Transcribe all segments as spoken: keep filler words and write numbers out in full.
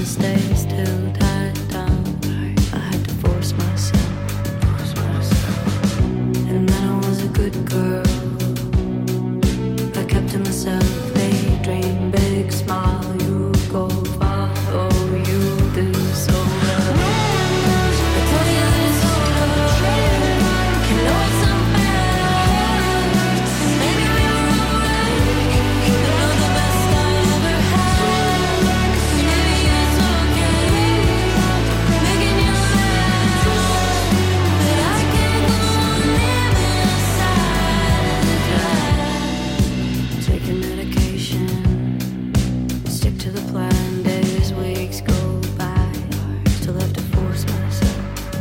stay still, tied down. I had to force myself, force myself. And then I was a good girl. I kept to myself, daydream, big smile. You go far, oh, you do so well. I tell you this over, you know it's unfair. Maybe we were alright, but you're the best I ever had. Maybe it's okay, making you laugh, but I can't go on living inside. Taking medication, stick to the plan. Days, weeks go by, still have to force myself.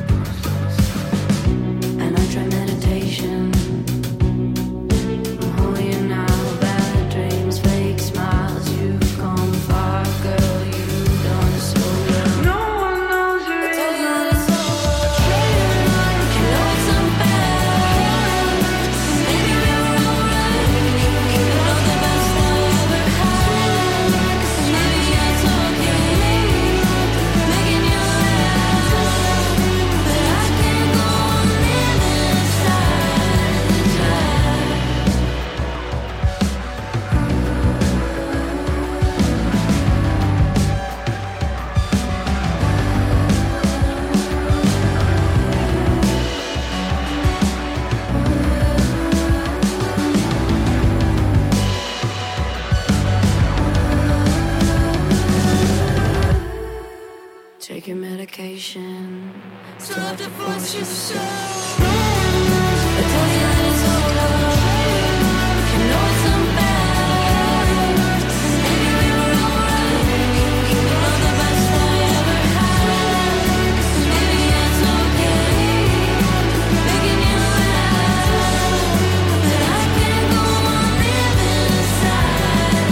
And I try meditation. I'm holding you now, bad dreams, fake smiles. You've gone far, girl, you've done so well. No one knows you. I tell you it's over. You know it's unfair. Maybe we were alright, but you're the best I ever had. Maybe it's okay, making you laugh, but I can't go on living inside. Take your medication, still have to force yourself. I tell you that it's over, you know it's unfair. Maybe we were alright, but you're the best I ever had. Maybe it's okay, making you laugh, but I can't go on living inside.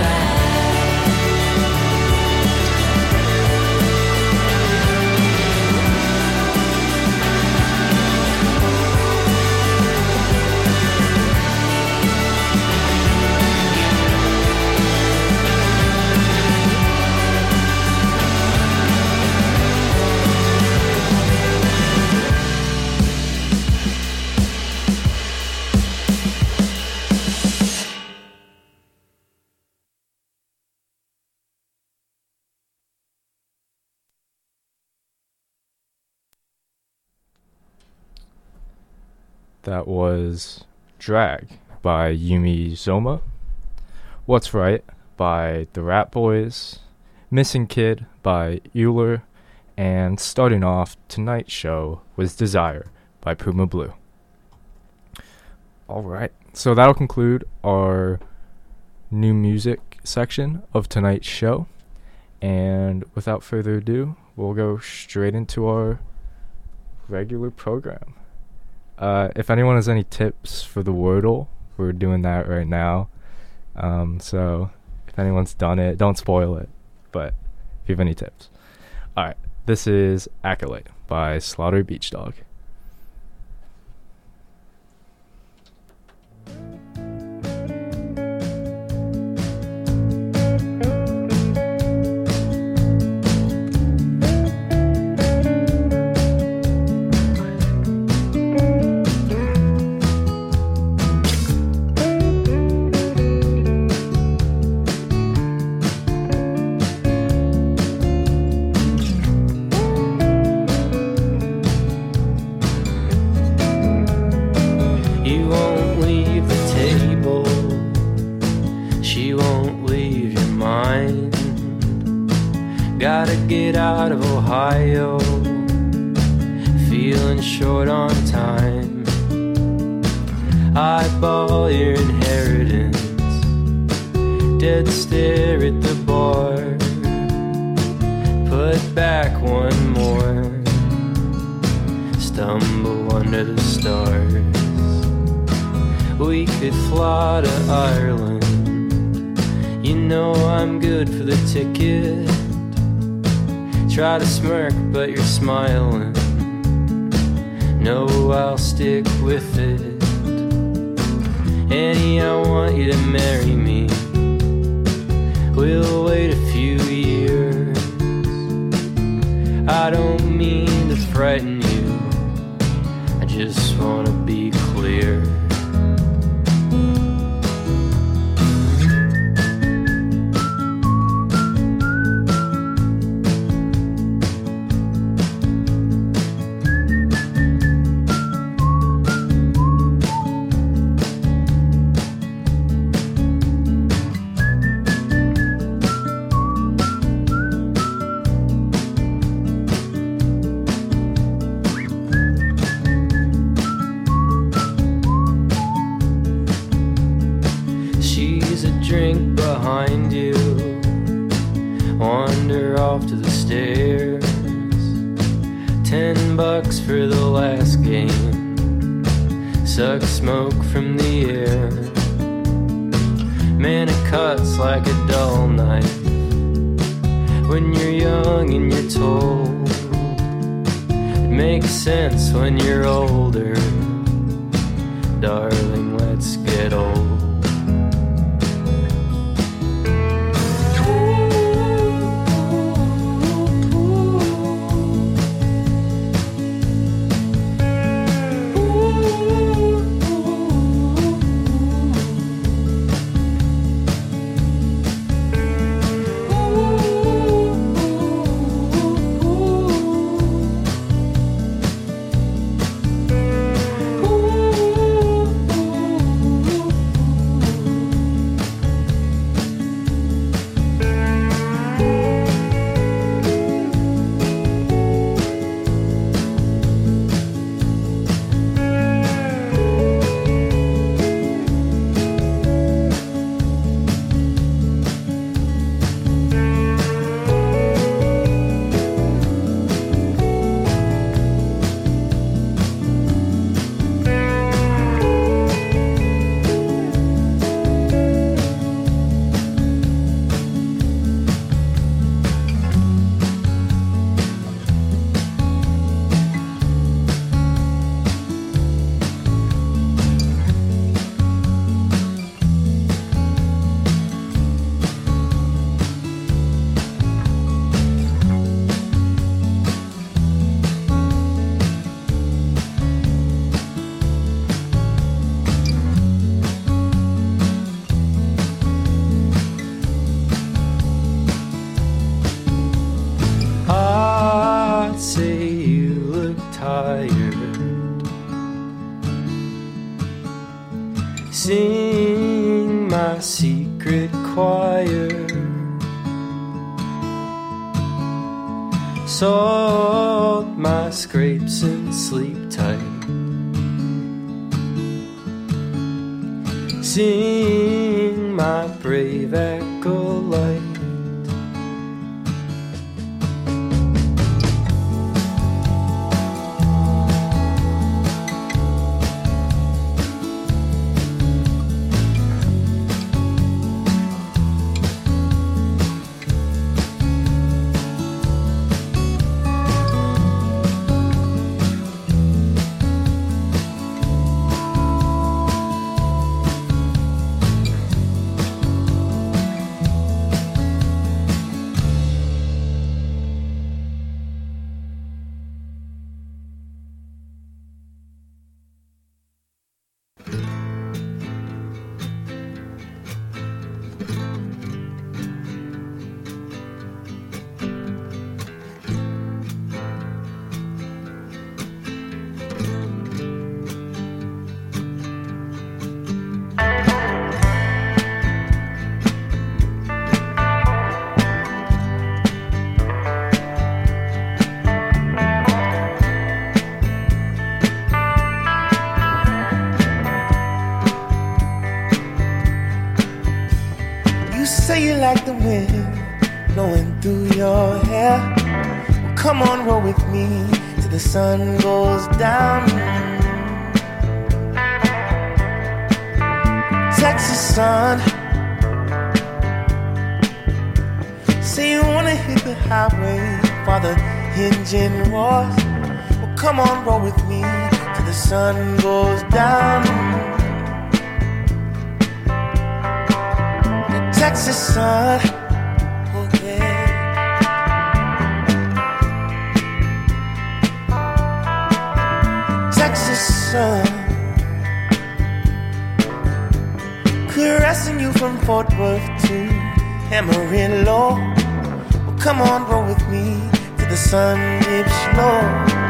That was Drag by Yumi Zoma, What's Right by the Rat Boys, Missing Kid by Euler, and starting off tonight's show was Desire by Puma Blue. Alright, so that'll conclude our new music section of tonight's show, and without further ado, we'll go straight into our regular program. Uh, if anyone has any tips for the Wordle, we're doing that right now. Um, so if anyone's done it, don't spoil it. But if you have any tips. Alright, this is Acolyte by Slaughter Beach Dog. Gotta get out of Ohio, feeling short on time. Eyeball your inheritance, dead stare at the bar. Put back one more, stumble under the stars. We could fly to Ireland, you know I'm good for the ticket. Try to smirk, but you're smiling. No, I'll stick with it. Annie, I want you to marry me. We'll wait a few years. frighten you. I just wanna be clear. Drink behind you, wander off to the stairs. Ten bucks for the last game, suck smoke from the air. Man, it cuts like a dull knife when you're young and you're told. It makes sense when you're older. Darling, let's get old. Sing my secret choir, salt my scrapes and sleep tight. Sing my brave acolyte. Say you like the wind blowing through your hair. Well, come on, roll with me till the sun goes down. Texas sun. Say you wanna hit the highway while the engine roars. Well, come on, roll with me till the sun goes down. Texas sun, oh yeah. from Fort Worth to Amarillo. Well, come on, roll with me to the sun dips low.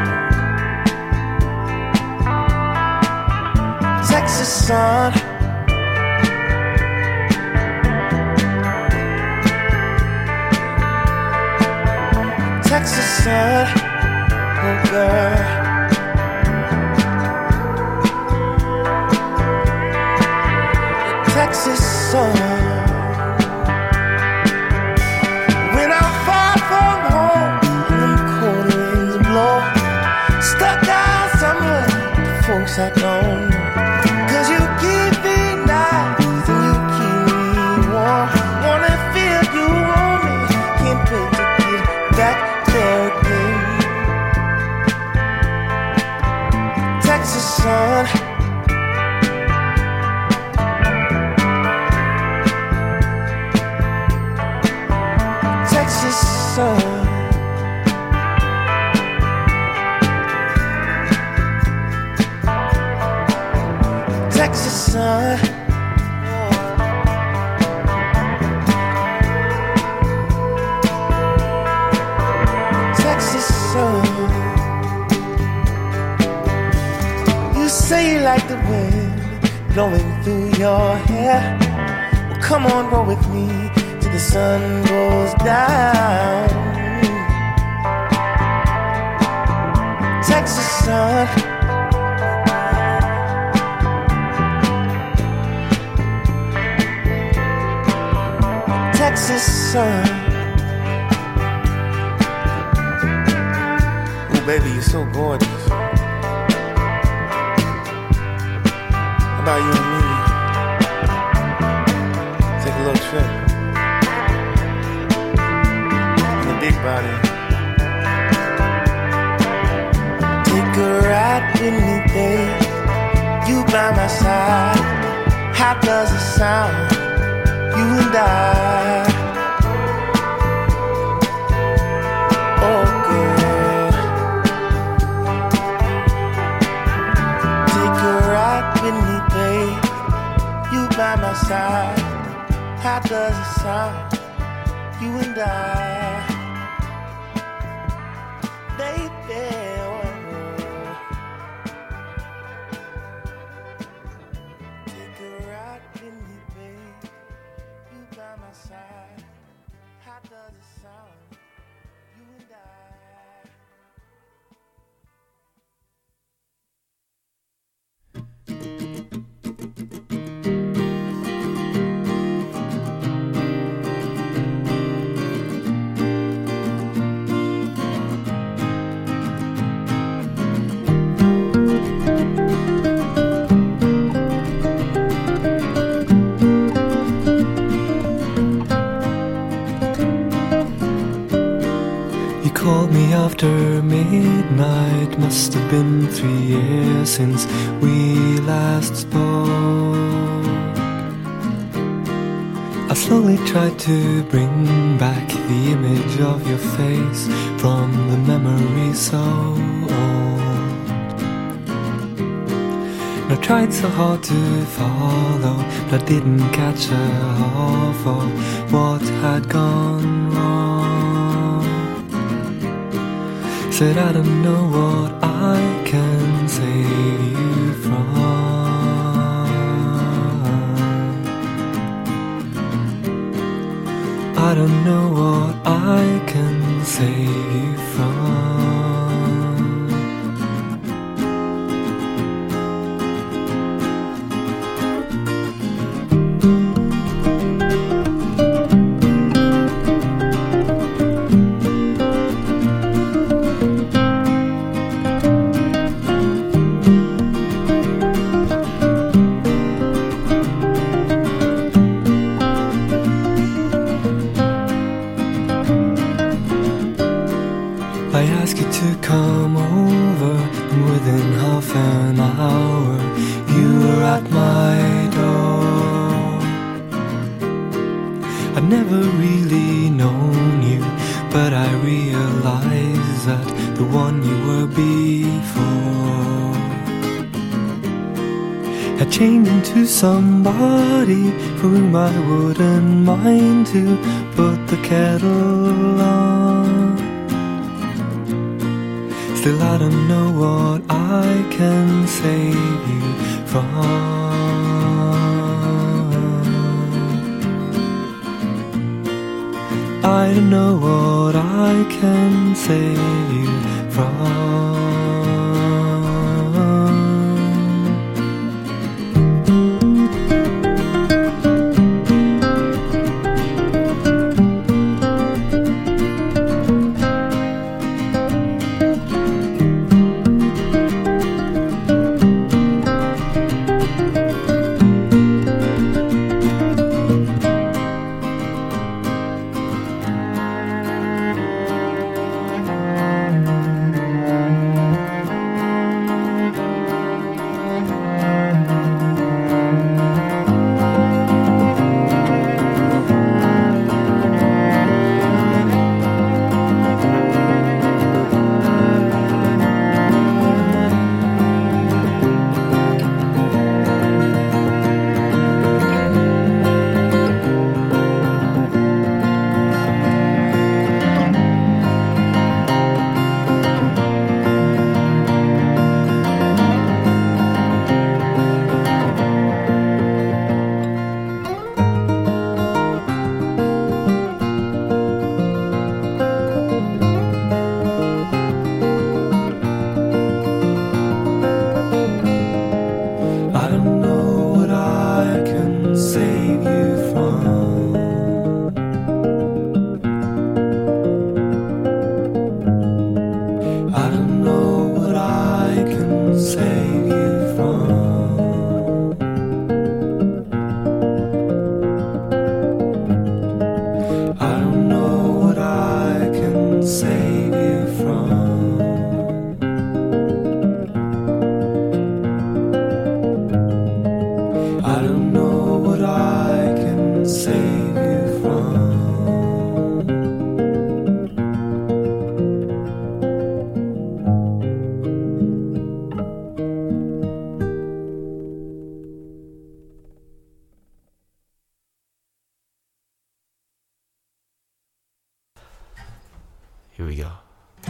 Texas sun, Texas sun, oh girl. Texas sun. When I'm far from home and the cold winds blow, stuck out somewhere, the folks I don't know. Cause you keep me nice and you keep me warm. Wanna feel you on me, can't wait to get back there again. Texas sun. Texas sun. Texas sun. Texas sun. You say you like the wind blowing through your hair. Well, come on, roll with me till the sun goes down. Texas sun. Texas sun. Oh baby, you're so gorgeous. How about you and me? Take a little trip. Big body. Take a ride with me, babe. You by my side. How does it sound? You and I. Oh, girl. Take a ride with me, babe. You by my side. How does it sound? You and I. After midnight, must have been three years since we last spoke. I slowly tried to bring back the image of your face from the memory so old. And I tried so hard to follow, but I didn't catch a half of what had gone wrong. Said I don't know what I can save you from. I don't know what I can save you from. I asked you to come over, and within half an hour you were at my door. I'd never really known you, but I realized that the one you were before had changed into somebody for whom I wouldn't mind to put the kettle on. Still I don't know what I can save you from. I don't know what I can save you from. Here we go.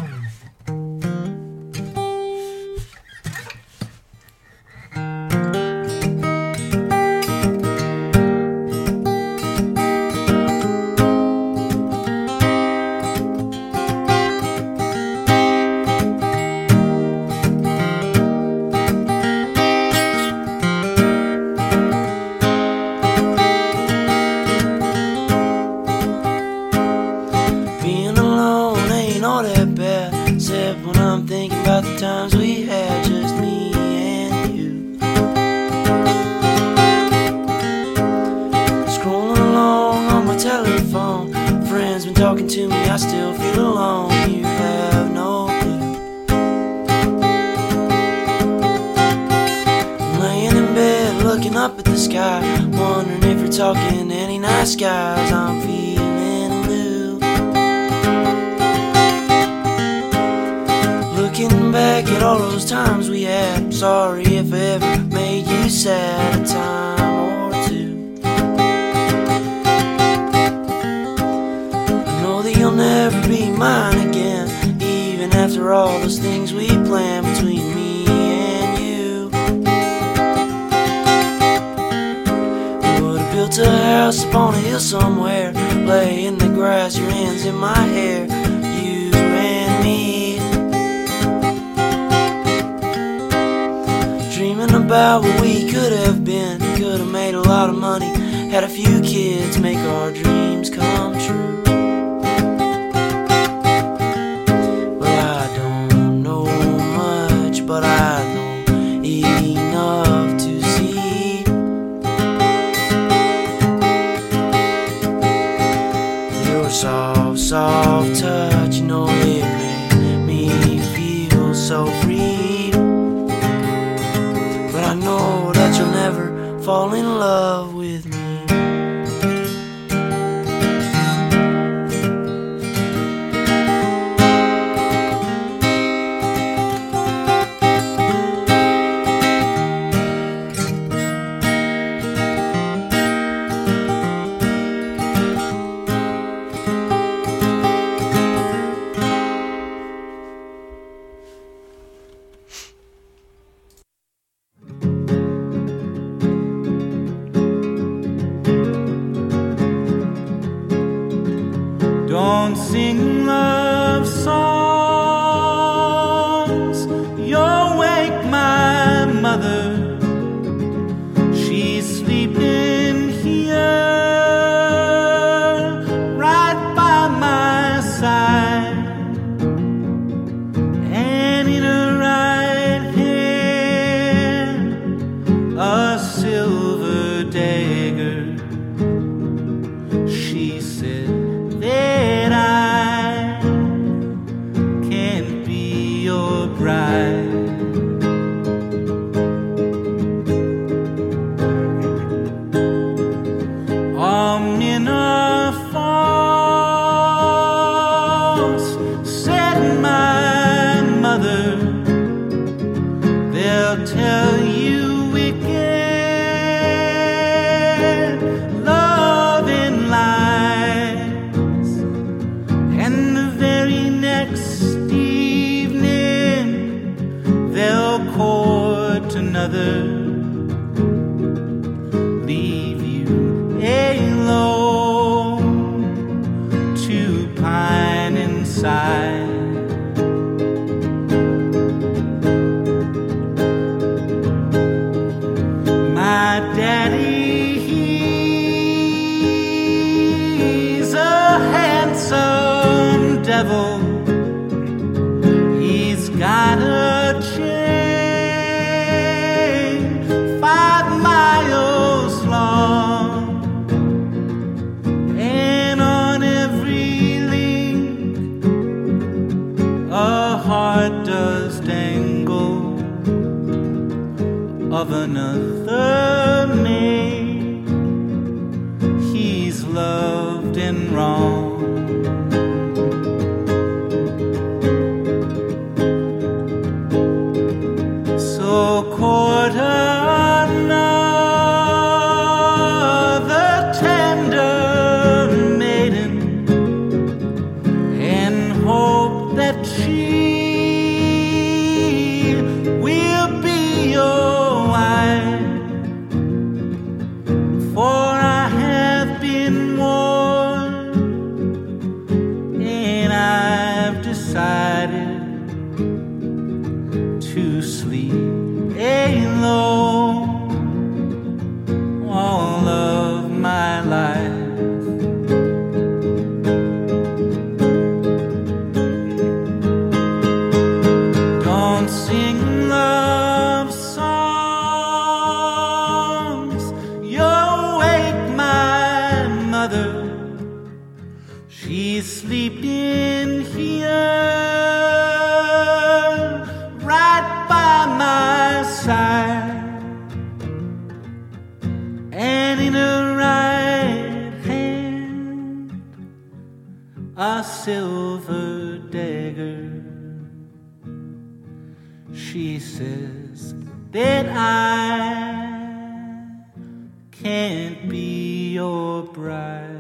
Times we had, just me and you. Scrolling along on my telephone, friends been talking to me, I still feel alone. You have no clue. I'm laying in bed looking up at the sky, wondering if you're talking any nice guys. I'm feeling blue. Looking back at all those times we had, I'm sorry if I ever made you sad a time or two. I know that you'll never be mine again, even after all those things we planned between me and you. We would have built a house upon a hill somewhere, lay in the grass, your hands in my hair, you and me. Dreaming about what we could have been, could have made a lot of money, had a few kids, make our dreams come true. Well, I don't know much, but I know enough to see your soft, soft touch, you know it made me feel so free. I know that you'll never fall in love with me. house, said my mother. They'll tell you we get love in lies, and the very next evening they'll court another, leave you alone to pine inside. My daddy, he's a handsome devil. He's got a chain five miles long, and on every link a heart does dangle of another maid he's loved and wronged. So court another tender maiden and hope that she will be your wife. For I have been warned, and I've decided to sleep alone all of my life. Don't sing love songs, you'll wake my mother. She's sleeping here right by my side, and in her right hand a silver dagger. She says that I can't be your bride.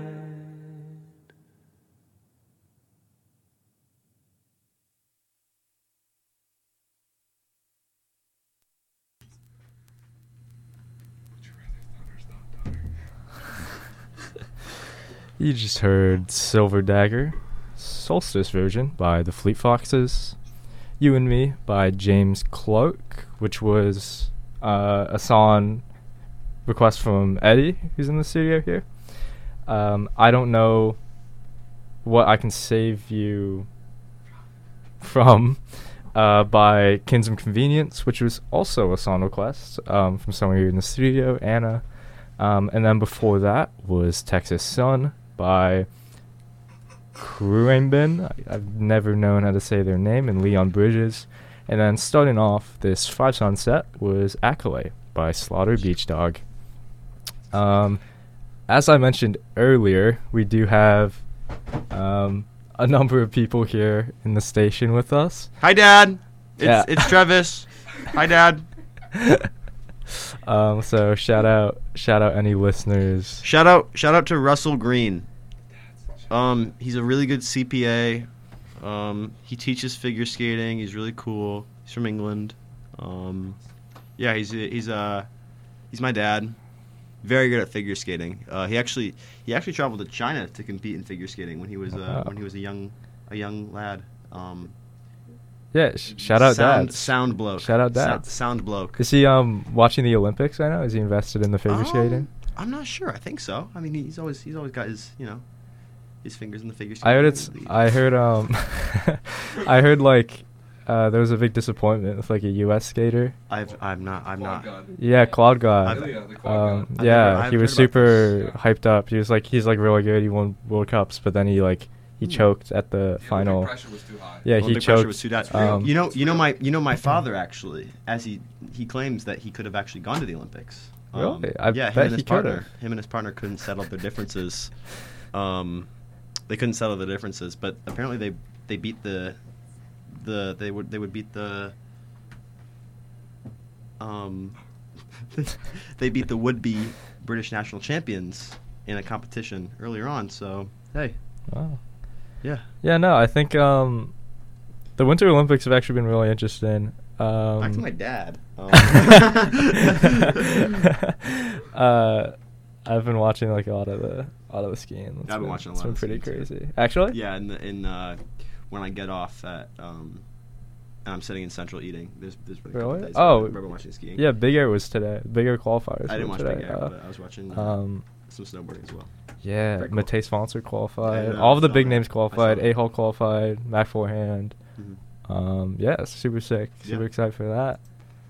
You just heard Silver Dagger, Solstice version by the Fleet Foxes, You and Me by James Clark, which was uh, a song request from Eddie, who's in the studio here. Um, I don't know what I can save you from uh, by Kinsum Convenience, which was also a song request um, from someone here in the studio, Anna. Um, and then before that was Texas Sun by Kruambin. I've never known how to say their name, and Leon Bridges. And then starting off this five-song set was Accolade by Slaughter Beach Dog. Um, as I mentioned earlier, we do have um, a number of people here in the station with us. Hi, Dad. It's Yeah. it's Travis. Hi, Dad. Um, so shout out, shout out any listeners. Shout out, shout out to Russell Green. Um, he's a really good C P A. Um, he teaches figure skating. He's really cool. He's from England. Um, yeah, he's he's uh he's my dad. Very good at figure skating. Uh, he actually he actually traveled to China to compete in figure skating when he was uh, Wow. when he was a young a young lad. Um, Yeah, sh- shout out sound, Dad. Sound bloke. Shout out Sound, Dad. sound bloke. Is he um watching the Olympics right now? Is he invested in the figure Um, skating? I'm not sure. I think so. I mean, he's always he's always got his you know his fingers in the figure skating. I heard it's. I heard um, I heard like, uh, there was a big disappointment with like a U S skater. I've I'm not I'm not. Yeah, Cloud God. I've- Really, uh, the Cloud Um, God. I've yeah, never- I've he was heard about super this, yeah. hyped up. He was like, he's like really good. He won World Cups, but then he like he Hmm. choked at the The final. Olympic pressure was too high. Yeah, he Olympic pressure choked. was too that. um, you know, you know my, you know my father actually, as he he claims that he could have actually gone to the Olympics. Um, Really? I yeah, him bet and his he could've. partner, him and his partner couldn't settle their differences. Um, they couldn't settle the differences, but apparently they they beat the the they would they would beat the um they beat the would-be British national champions in a competition earlier on. So hey, Wow. yeah, Yeah, no, I think um, the Winter Olympics have actually been really interesting. Um, back to my dad. Um, uh, I've been watching like a lot of the a lot of the skiing. It's I've been been, watching a it's lot been of pretty skiing, too. crazy. Actually, yeah, in the, in uh, when I get off at um, and I'm sitting in Central eating. There's there's been a couple Really? days Oh. I remember watching skiing. yeah, Big Air was today. Big Air qualifiers. I didn't were watch today. Big Air, uh, but I was watching uh, um, some snowboarding as well. Yeah, Very cool. Matej Sponsor qualified. I know, All of I the saw big that. names I saw qualified. that. A Hall qualified. Mac Forehand. Mhm. Um, yeah, super sick. Super Yeah. excited for that.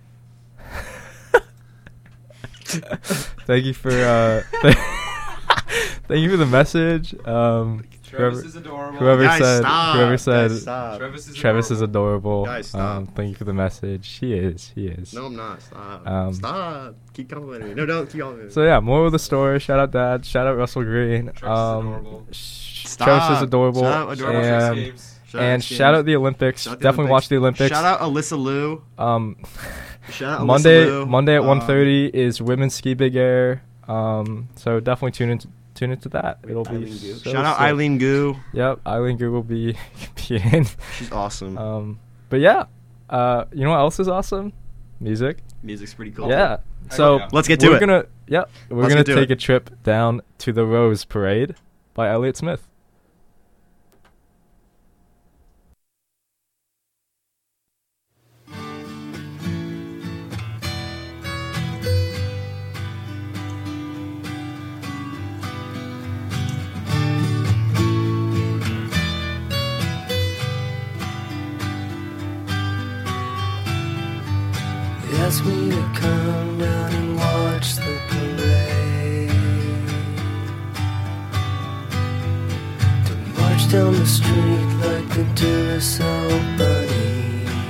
Thank you for uh, th- thank you for the message. Um, Travis whoever, is adorable. whoever Guys, said stop. whoever Guys, said stop. Travis is Travis is adorable. adorable. Guys, stop. Um, thank you for the message. He is. He is. No, I'm not. Stop. Um, Stop. Keep complimenting me. No, don't keep complimenting me. So yeah, more of the story. Shout out Dad. Shout out Russell Green. Travis is um, adorable. sh- Stop. Travis is adorable. Shout out adorable. Travis And, games. Shout out and James. shout out the Olympics. Shout out the Definitely Olympics. watch the Olympics. Shout out Alyssa Liu. Um, Shout out Monday Alyssa Liu. Monday at Um, one thirty is women's ski big air. Um, so definitely tune into tune into that. It'll be Eileen Gu. so Shout out sick. Eileen Gu. Yep, Eileen Gu will be be in. She's awesome. Um, but yeah, uh, you know what else is awesome? Music. Music's pretty cool. Yeah. Heck So yeah. Let's get to we're it. gonna yeah we're Let's gonna get to take it. a trip down to the Rose Parade by Elliott Smith. He asked me to come down and watch the parade, to march down the street like the Duracell bunny,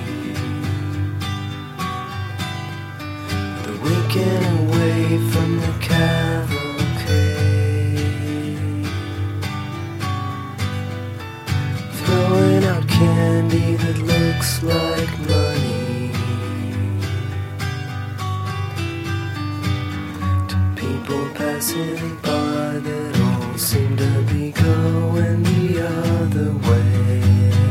the winking away from the cavalcade, throwing out candy that looks like money. People passing by that all seem to be going the other way.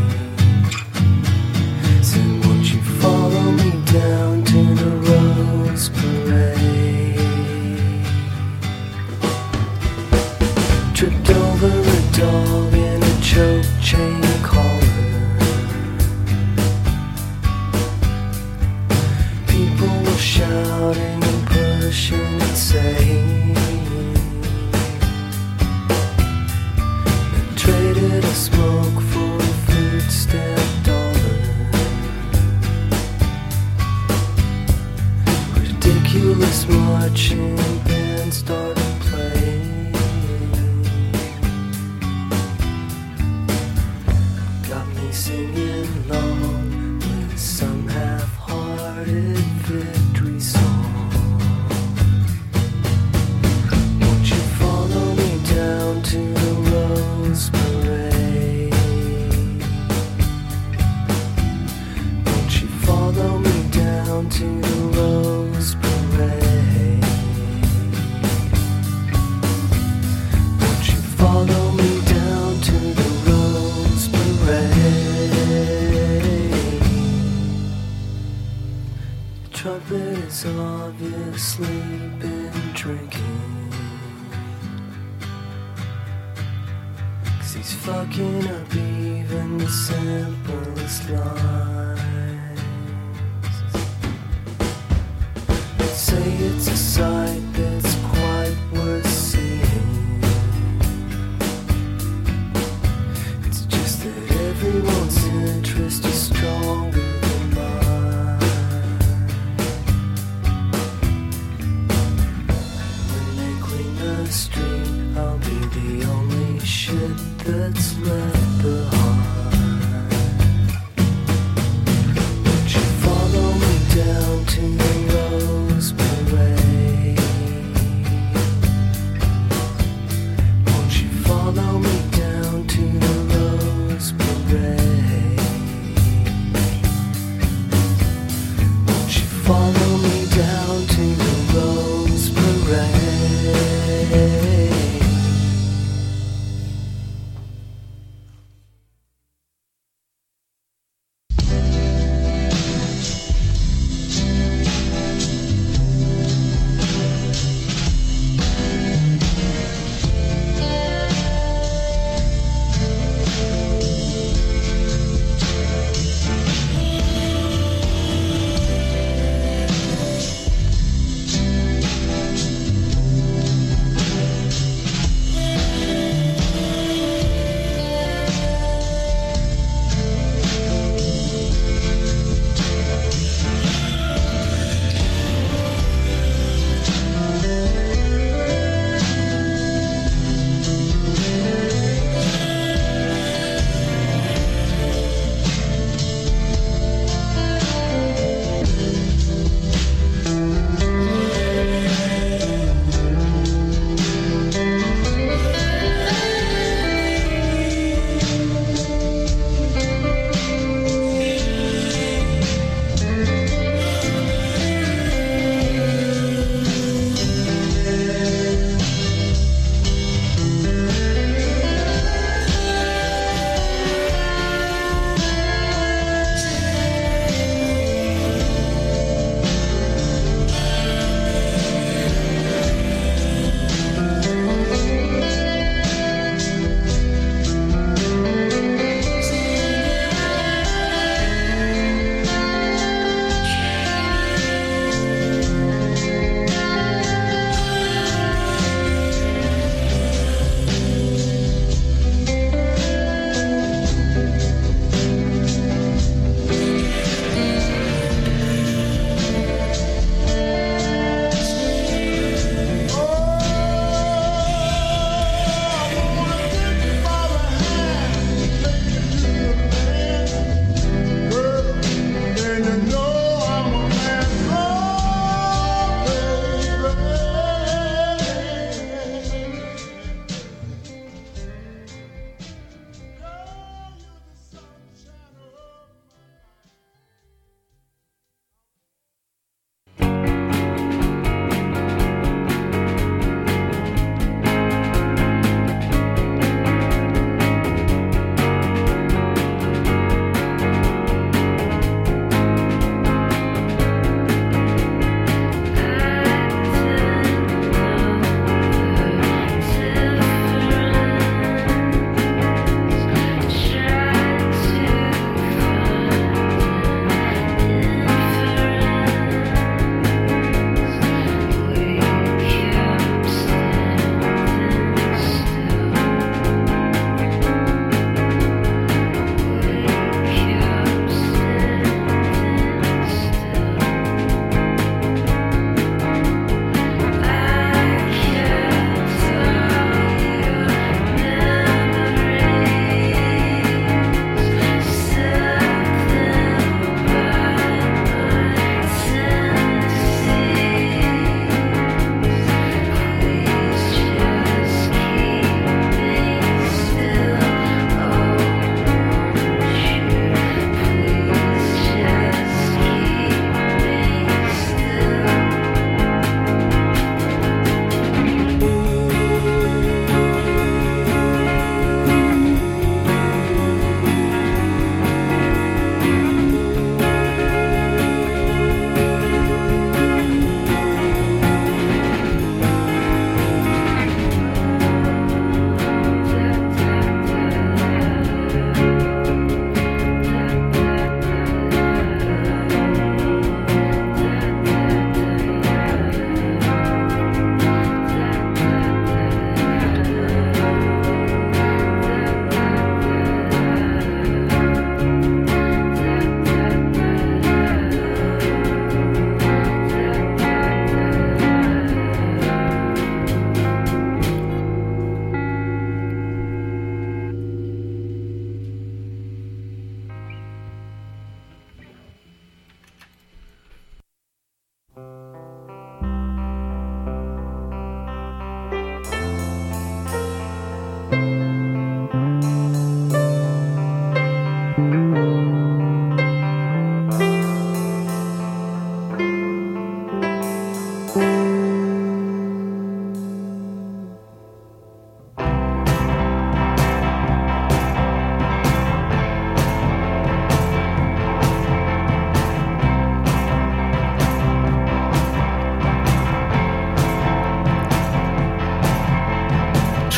Said, won't you follow me down to the Rose Parade? Tripped over a dog in a choke chain collar. People were shouting and pushing and saying, and traded a smoke for a food stamp dollar. Ridiculous marching band started playing. Got me singing along with some half-hearted victory song. Won't you follow me down to the Rose Parade? Won't you follow me down to the Rose Parade? Won't you follow me down to the Rose Parade? The trumpet has obviously been drinking, 'cause he's fucking up even the simplest lines. I'd say it's a sight that's quite worth seeing. It's just that everyone's interest is stronger than mine. When they clean the street, I'll be the only shit that's left behind. Won't you follow me down to the Rose Parade? Follow me down to the Rose Parade.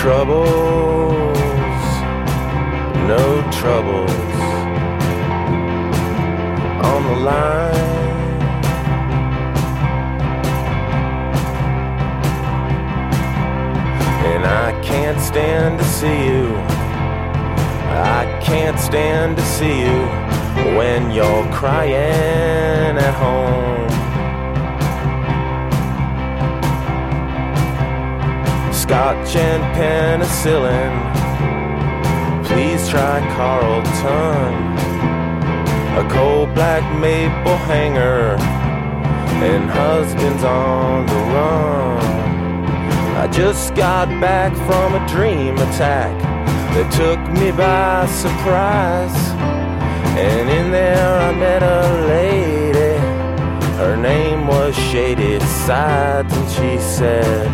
troubles, no troubles on the line. And I can't stand to see you, I can't stand to see you when you're crying at home. Scotch and penicillin, please try Carlton. A cold black maple hanger and husbands on the run. I just got back from a dream attack that took me by surprise. And in there I met a lady, her name was Shady Sides, and she said,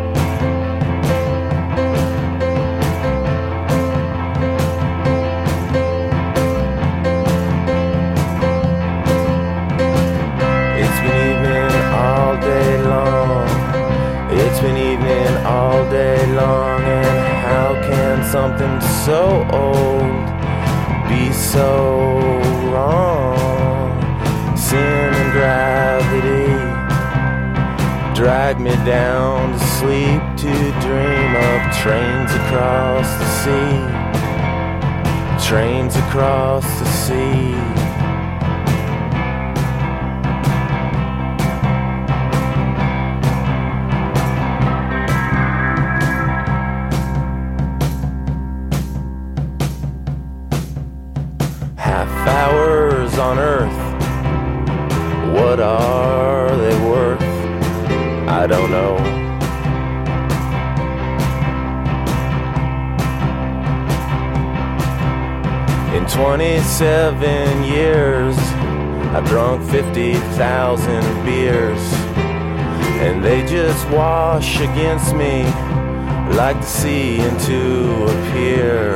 it's been evening all day long, it's been evening all day long, and how can something so old be so wrong? Sin and gravity drag me down to sleep, to dream of trains across the sea, trains across the sea. Hours on earth, what are they worth? I don't know. In twenty-seven years, I've drunk fifty thousand beers, and they just wash against me like the sea into a pier.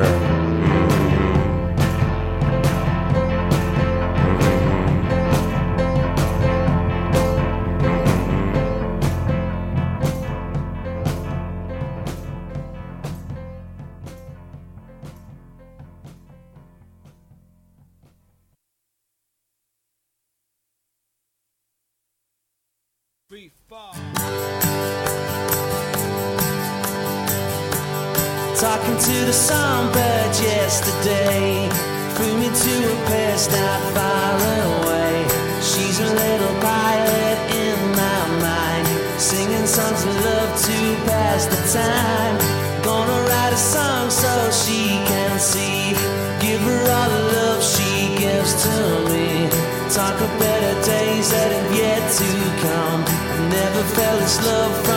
Talking to the songbird yesterday, flew me to a place not far away. She's a little pilot in my mind, singing songs of love to pass the time. Gonna write a song so she can see, give her all the love she gives to me. Talk of better days that have yet to come. I never felt this love from